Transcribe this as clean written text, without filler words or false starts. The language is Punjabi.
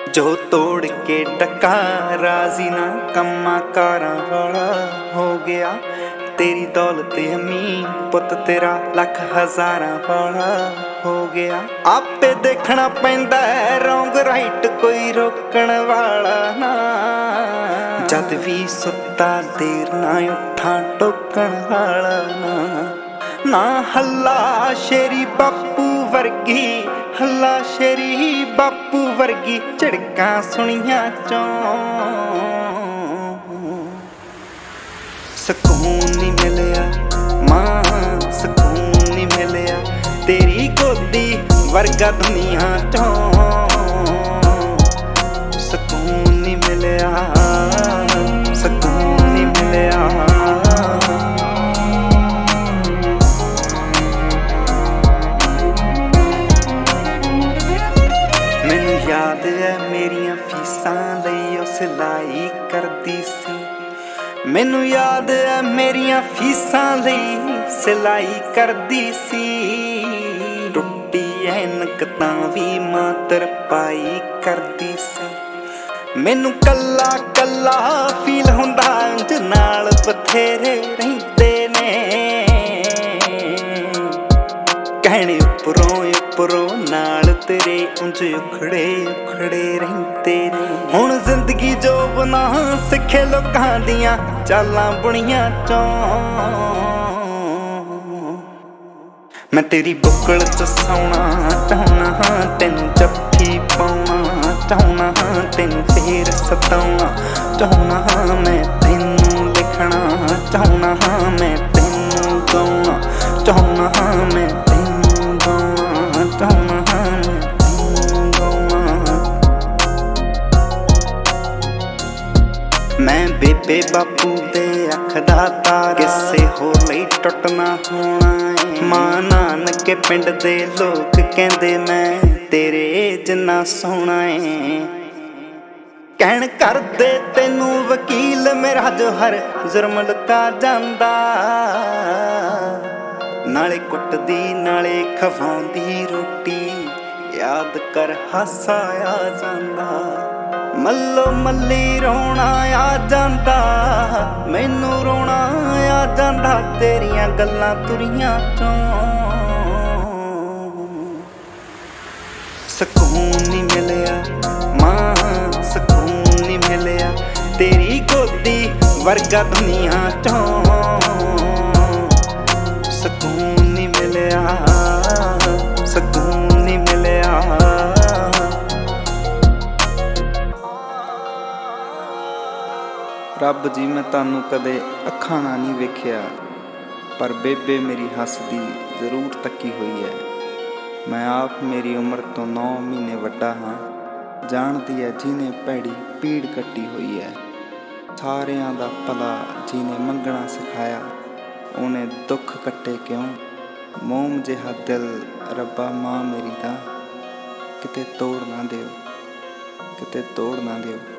ਜੋ ਤੋੜ ਕੇ ਟਕਾ ਰਾਜ਼ੀ ਨਾ ਕੰਮਾਂ ਕਾਰਾਂ ਵਾਲਾ ਹੋ ਗਿਆ। ਤੇਰੀ ਦੌਲਤ ਅਮੀ ਪੁੱਤ ਤੇਰਾ ਲੱਖ ਹਜ਼ਾਰਾਂ ਵਾਲਾ ਹੋ ਗਿਆ। ਆਪੇ ਦੇਖਣਾ ਪੈਂਦਾ ਰੌਂਗ ਰਾਈਟ ਕੋਈ ਰੋਕਣ ਵਾਲਾ ਨਾ। ਜਦ ਵੀ ਸੁੱਤਾ ਦੇਰ ਨਾ ਉੱਠਾਂ ਟੋਕਣ ਵਾਲਾ ਨਾ ਹੱਲਾ ਸ਼ੇਰੀ ਬਾਪੂ ਵਰਗੀ, ਹੱਲਾ ਸ਼ੇਰੀ ਬਾਪੂ ਵਰਗੀ ਝੜਕਾਂ ਸੁਣੀਆਂ ਚੋਂ ਸਕੂਨ ਨੀ ਮਿਲਿਆ ਮਾਂ, ਸਕੂਨ ਨੀ ਮਿਲਿਆ ਤੇਰੀ ਗੋਦੀ ਵਰਗਾ ਦੁਨੀਆ ਚੋਂ। ਸਕੂਨ ਨੀ ਮਿਲਿਆ, ਸਕੂਨ ਨੀ ਮਿਲਿਆ। ਮੈਨੂੰ ਯਾਦ ਹੈ ਮੇਰੀਆਂ ਫੀਸਾਂ ਲਈ ਉਹ ਸਿਲਾਈ ਕਰਦੀ ਸੀ। ਮੈਨੂੰ ਯਾਦ ਹੈ ਮੇਰੀਆਂ ਫੀਸਾਂ ਲਈ ਸਿਲਾਈ ਕਰਦੀ ਸੀ। ਟੁੱਟੀ ਐਨਕ ਤਾਂ ਵੀ ਮਾਂ ਤਰਪਾਈ ਕਰਦੀ ਸੀ। ਮੈਨੂੰ ਕੱਲਾ ਕੱਲਾ ਫੀਲ ਹੁੰਦਾ ਉਂਝ ਨਾਲ ਬਥੇਰੇ ਰਹਿੰਦੇ ਨੇ। ਕਹਿਣੇ ਉੱਪਰੋਂ ਉੱਪਰੋਂ ਨਾਲ ਤੇਰੇ ਉਂਝ ਉਖੜੇ ਉਖੜੇ ਰਹਿੰਦੇ ਨੇ। ਹੁਣ ਜ਼ਿੰਦਗੀ ਜੋ ਬਣਾ ਸਿੱਖੇ ਲੋਕਾਂ ਦੀਆਂ ਚਾਲਾਂ ਬੁਣੀਆਂ ਚੋਂ। ਮੈਂ ਤੇਰੀ ਬੁੱਕਲ ਚ ਸੌਣਾ ਚਾਹੁੰਦਾ ਹਾਂ, ਤੈਨੂੰ ਜੱਫੀ ਪਾਉਣਾ ਚਾਹੁੰਦਾ ਹਾਂ, ਤੈਨੂੰ ਫੇਰ ਸਤਾਉਣਾ ਚਾਹੁੰਦਾ ਹਾਂ। ਮੈਂ ਤੈਨੂੰ ਲਿਖਣਾ ਚਾਹੁੰਦਾ ਹਾਂ, ਮੈਂ ਤੈਨੂੰ ਗਾਉਣਾ ਚਾਹੁੰਦਾ ਹਾਂ, ਮੈਂ ਤੈਨੂੰ ਗਾਉਣਾ ਚਾਹੁੰਦਾ ਹਾਂ, ਮੈਂ ਤੈਨੂੰ ਗਾਉਣਾ। ਮੈਂ ਬੇਬੇ ਬਾਪੂ ਦੇ ਅੱਖ ਦਾ ਤਾਰਾ ਕਿਸੇ ਹੋਰ ਲਈ ਟੁੱਟਣਾ ਹੋਣਾ ਏ। ਮਾਂ ਨਾਨਕੇ ਪਿੰਡ ਦੇ ਲੋਕ ਕਹਿੰਦੇ ਮੈਂ ਤੇਰੇ ਜਿੰਨਾ ਸੋਹਣਾ ਏ। ਕਹਿਣ ਕਰਦੇ ਤੈਨੂੰ ਵਕੀਲ ਮੇਰਾ ਜੋ ਹਰ ਜ਼ੁਰਮ ਲੁਕਾ ਜਾਂਦਾ। ਨਾਲੇ ਕੁੱਟਦੀ ਨਾਲੇ ਖਵਾਉਂਦੀ ਰੋਟੀ, ਯਾਦ ਕਰ ਹਾਸਾ ਆ ਜਾਂਦਾ। ਮੱਲੋ ਮੱਲੀ ਰੋਣਾ ਆ ਜਾਂਦਾ, ਮੈਨੂੰ ਰੋਣਾ ਆ ਜਾਂਦਾ ਤੇਰੀਆਂ ਗੱਲਾਂ ਤੁਰੀਆਂ ਚੋਂ। ਸਕੂਨ ਨੀ ਮਿਲਿਆ ਮਾਂ, ਸਕੂਨ ਨੀ ਮਿਲਿਆ ਤੇਰੀ ਗੋਦੀ ਵਰਗਾ ਦੁਨੀਆ ਚੋਂ। ਸਕੂਨ ਨੀ ਮਿਲਿਆ, ਸਕੂਨ ਨੀ ਮਿਲਿਆ। ਰੱਬ ਜੀ ਮੈਂ ਤੁਹਾਨੂੰ ਕਦੇ ਅੱਖਾਂ ਨਾਲ ਨਹੀਂ ਵੇਖਿਆ, ਪਰ ਬੇਬੇ ਮੇਰੀ ਹੱਸਦੀ ਜ਼ਰੂਰ ਤੱਕੀ ਹੋਈ ਹੈ। ਮੈਂ ਆਪ ਮੇਰੀ ਉਮਰ ਤੋਂ 9 ਮਹੀਨੇ ਵੱਡਾ ਹਾਂ, ਜਾਣਦੀ ਹੈ ਜਿਹਨੇ ਭੈੜੀ ਪੀੜ ਕੱਟੀ ਹੋਈ ਹੈ। ਸਾਰਿਆਂ ਦਾ ਭਲਾ ਜਿਹਨੇ ਮੰਗਣਾ ਸਿਖਾਇਆ, ਉਹਨੇ ਦੁੱਖ ਕੱਟੇ ਕਿਉਂ। ਮੋਮ ਜਿਹਾ ਦਿਲ ਰੱਬਾ ਮਾਂ ਮੇਰੀ ਦਾ ਕਿਤੇ ਤੋੜ ਨਾ ਦਿਓ, ਕਿਤੇ ਤੋੜ ਨਾ ਦਿਓ।